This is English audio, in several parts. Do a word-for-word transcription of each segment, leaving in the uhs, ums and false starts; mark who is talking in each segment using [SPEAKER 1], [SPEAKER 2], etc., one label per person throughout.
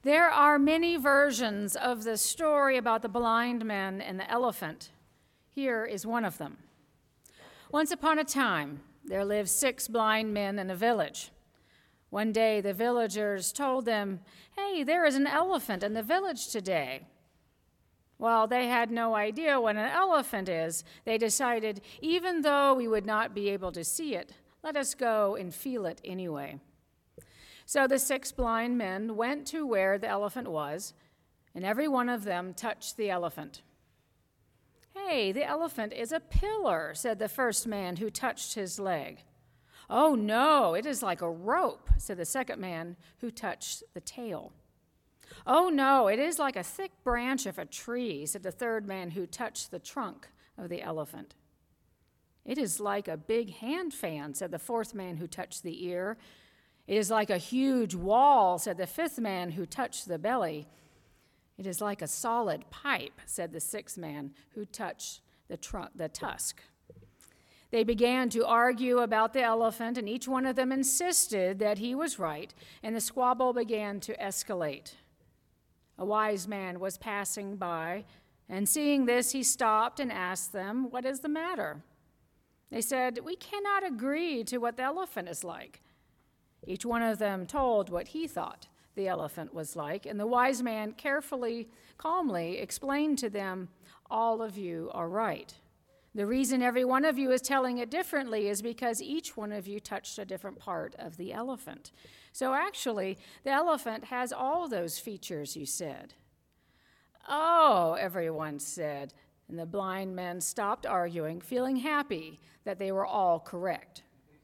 [SPEAKER 1] There are many versions of the story about the blind man and the elephant. Here is one of them. Once upon a time, there lived six blind men in a village. One day, the villagers told them, "Hey, there is an elephant in the village today." Well, they had no idea what an elephant is. They decided, even though we would not be able to see it, let us go and feel it anyway. So the six blind men went to where the elephant was, and every one of them touched the elephant. "Hey, the elephant is a pillar," said the first man who touched his leg. "Oh, no, it is like a rope," said the second man who touched the tail. "Oh, no, it is like a thick branch of a tree," said the third man who touched the trunk of the elephant. "It is like a big hand fan," said the fourth man who touched the ear. "It is like a huge wall," said the fifth man who touched the belly. "It is like a solid pipe," said the sixth man who touched the trunk, the tusk. They began to argue about the elephant, and each one of them insisted that he was right, and the squabble began to escalate. A wise man was passing by, and seeing this, he stopped and asked them, "What is the matter?" They said, "We cannot agree to what the elephant is like." Each one of them told what he thought the elephant was like, and the wise man carefully, calmly explained to them, "All of you are right. The reason every one of you is telling it differently is because each one of you touched a different part of the elephant. So actually, the elephant has all those features you said." "Oh," everyone said, and the blind men stopped arguing, feeling happy that they were all correct.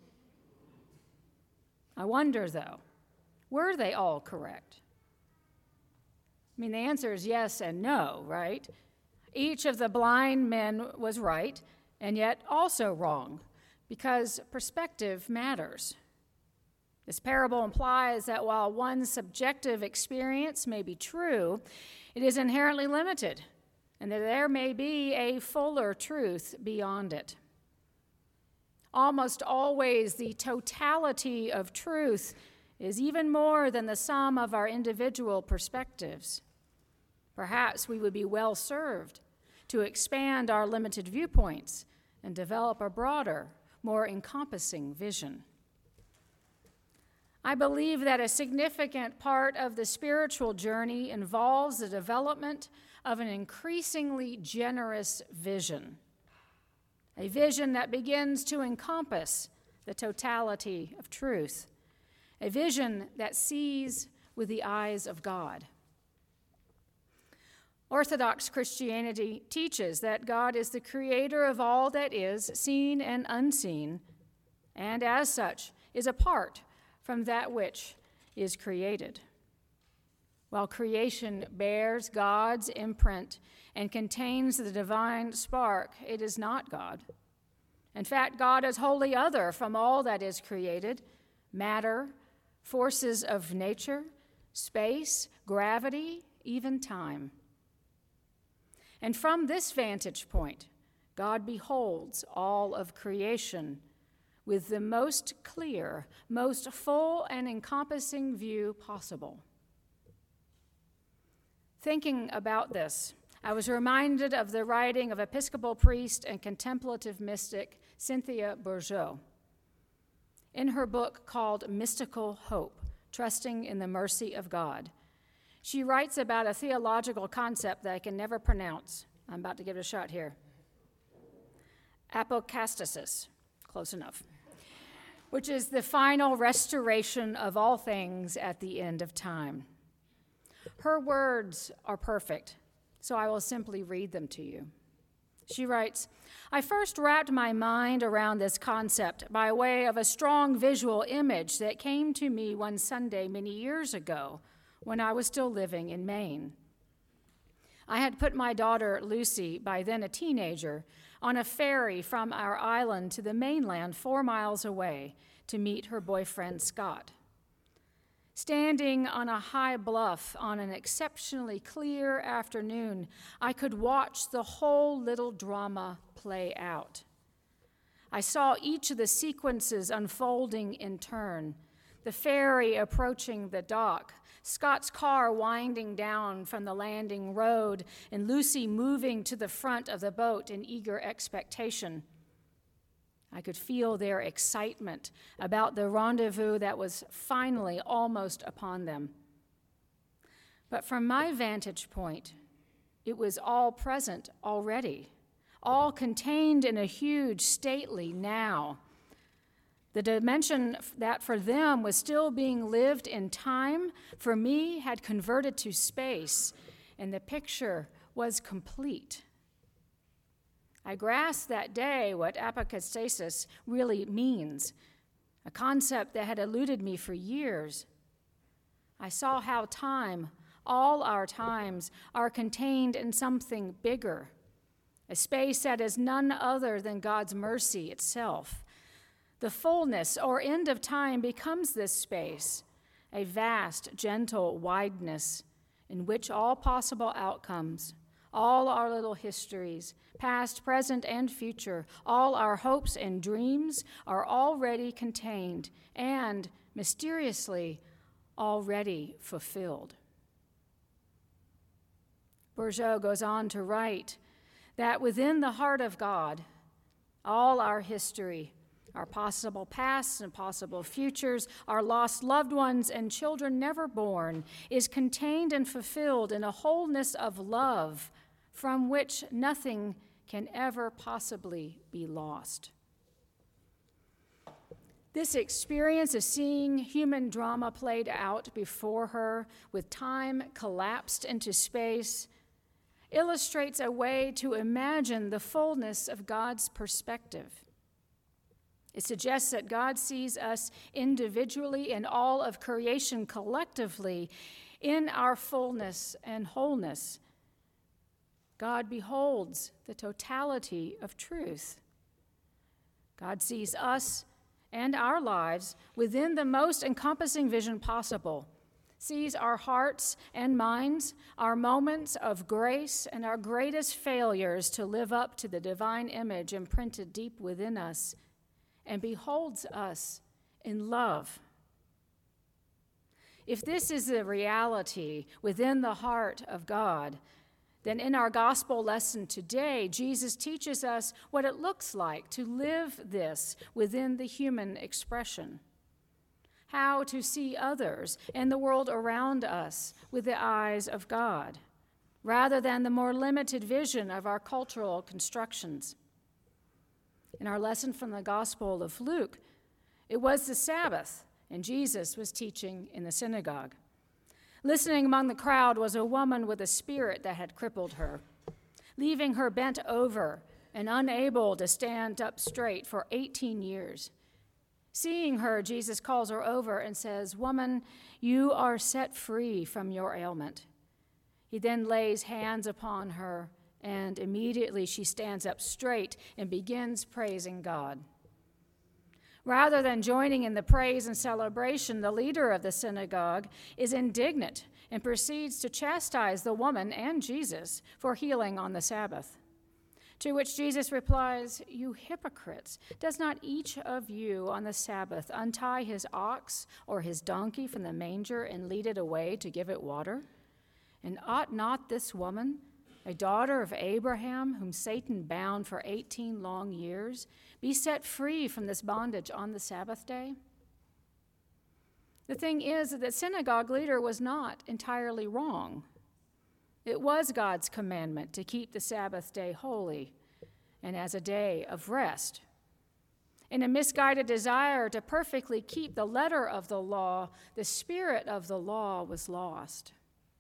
[SPEAKER 1] I wonder, though, were they all correct? I mean, the answer is yes and no, right? Each of the blind men was right, and yet also wrong, because perspective matters. This parable implies that while one's subjective experience may be true, it is inherently limited, and that there may be a fuller truth beyond it. Almost always, the totality of truth is even more than the sum of our individual perspectives. Perhaps we would be well served to expand our limited viewpoints and develop a broader, more encompassing vision. I believe that a significant part of the spiritual journey involves the development of an increasingly generous vision. A vision that begins to encompass the totality of truth. A vision that sees with the eyes of God. Orthodox Christianity teaches that God is the creator of all that is, seen and unseen, and as such is apart from that which is created. While creation bears God's imprint and contains the divine spark, it is not God. In fact, God is wholly other from all that is created: matter, forces of nature, space, gravity, even time. And from this vantage point, God beholds all of creation with the most clear, most full and encompassing view possible. Thinking about this, I was reminded of the writing of Episcopal priest and contemplative mystic Cynthia Bourgeault. In her book called Mystical Hope, Trusting in the Mercy of God, she writes about a theological concept that I can never pronounce. I'm about to give it a shot here. Apocastasis, close enough, which is the final restoration of all things at the end of time. Her words are perfect, so I will simply read them to you. She writes, "I first wrapped my mind around this concept by way of a strong visual image that came to me one Sunday many years ago when I was still living in Maine. I had put my daughter, Lucy, by then a teenager, on a ferry from our island to the mainland four miles away to meet her boyfriend, Scott. Standing on a high bluff on an exceptionally clear afternoon, I could watch the whole little drama play out. I saw each of the sequences unfolding in turn: the ferry approaching the dock, Scott's car winding down from the landing road, and Lucy moving to the front of the boat in eager expectation. I could feel their excitement about the rendezvous that was finally almost upon them. But from my vantage point, it was all present already, all contained in a huge, stately now. The dimension that for them was still being lived in time, for me had converted to space, and the picture was complete. I grasped that day what apokatastasis really means, a concept that had eluded me for years. I saw how time, all our times, are contained in something bigger, a space that is none other than God's mercy itself. The fullness or end of time becomes this space, a vast, gentle wideness in which all possible outcomes, all our little histories, past, present, and future, all our hopes and dreams are already contained and, mysteriously, already fulfilled. Bourgeot goes on to write that within the heart of God, all our history, our possible pasts and possible futures, our lost loved ones and children never born, is contained and fulfilled in a wholeness of love from which nothing can ever possibly be lost. This experience of seeing human drama played out before her, with time collapsed into space, illustrates a way to imagine the fullness of God's perspective. It suggests that God sees us individually and all of creation collectively in our fullness and wholeness. God beholds the totality of truth. God sees us and our lives within the most encompassing vision possible, sees our hearts and minds, our moments of grace, and our greatest failures to live up to the divine image imprinted deep within us, and beholds us in love. If this is the reality within the heart of God, then in our gospel lesson today, Jesus teaches us what it looks like to live this within the human expression, how to see others and the world around us with the eyes of God, rather than the more limited vision of our cultural constructions. In our lesson from the Gospel of Luke, it was the Sabbath, and Jesus was teaching in the synagogue. Listening among the crowd was a woman with a spirit that had crippled her, leaving her bent over and unable to stand up straight for eighteen years. Seeing her, Jesus calls her over and says, "Woman, you are set free from your ailment." He then lays hands upon her, and immediately she stands up straight and begins praising God. Rather than joining in the praise and celebration, the leader of the synagogue is indignant and proceeds to chastise the woman and Jesus for healing on the Sabbath. To which Jesus replies, "You hypocrites, does not each of you on the Sabbath untie his ox or his donkey from the manger and lead it away to give it water? And ought not this woman, a daughter of Abraham, whom Satan bound for eighteen long years, be set free from this bondage on the Sabbath day?" The thing is that the synagogue leader was not entirely wrong. It was God's commandment to keep the Sabbath day holy and as a day of rest. In a misguided desire to perfectly keep the letter of the law, the spirit of the law was lost.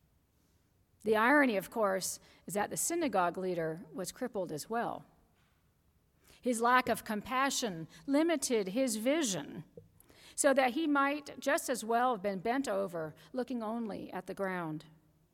[SPEAKER 1] The irony, of course, is that the synagogue leader was crippled as well. His lack of compassion limited his vision so that he might just as well have been bent over, looking only at the ground.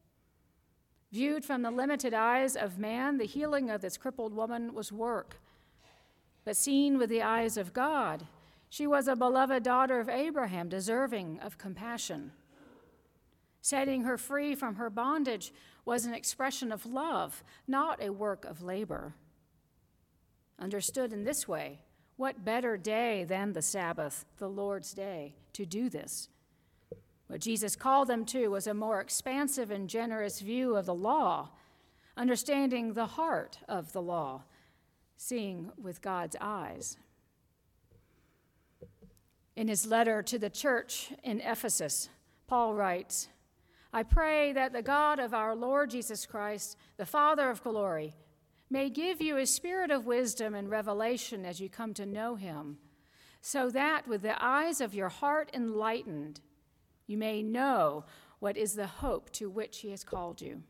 [SPEAKER 1] Viewed from the limited eyes of man, the healing of this crippled woman was work. But seen with the eyes of God, she was a beloved daughter of Abraham, deserving of compassion. Setting her free from her bondage was an expression of love, not a work of labor. Understood in this way, what better day than the Sabbath, the Lord's day, to do this? What Jesus called them to was a more expansive and generous view of the law, understanding the heart of the law, seeing with God's eyes. In his letter to the church in Ephesus, Paul writes, "I pray that the God of our Lord Jesus Christ, the Father of glory, may give you a spirit of wisdom and revelation as you come to know him, so that with the eyes of your heart enlightened, you may know what is the hope to which he has called you."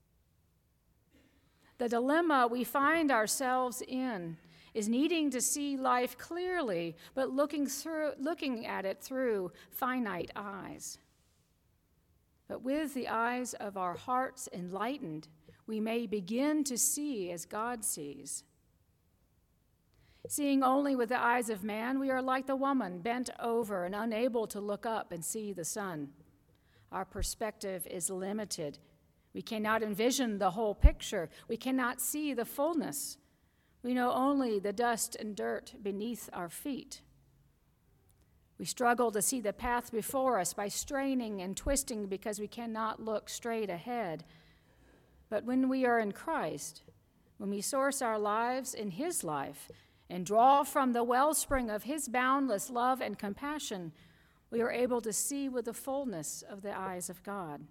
[SPEAKER 1] The dilemma we find ourselves in is needing to see life clearly, but looking through, looking at it through finite eyes. But with the eyes of our hearts enlightened, we may begin to see as God sees. Seeing only with the eyes of man, we are like the woman bent over and unable to look up and see the sun. Our perspective is limited. We cannot envision the whole picture. We cannot see the fullness. We know only the dust and dirt beneath our feet. We struggle to see the path before us by straining and twisting because we cannot look straight ahead. But when we are in Christ, when we source our lives in his life and draw from the wellspring of his boundless love and compassion, we are able to see with the fullness of the eyes of God.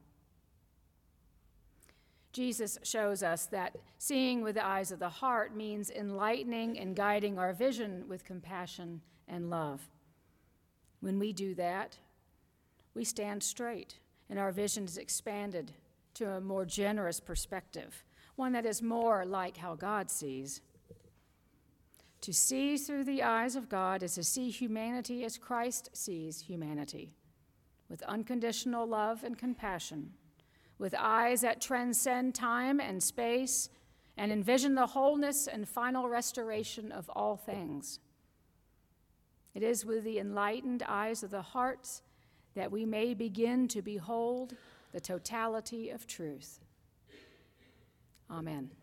[SPEAKER 1] Jesus shows us that seeing with the eyes of the heart means enlightening and guiding our vision with compassion and love. When we do that, we stand straight and our vision is expanded to a more generous perspective, one that is more like how God sees. To see through the eyes of God is to see humanity as Christ sees humanity, with unconditional love and compassion, with eyes that transcend time and space and envision the wholeness and final restoration of all things. It is with the enlightened eyes of the hearts that we may begin to behold the totality of truth. Amen.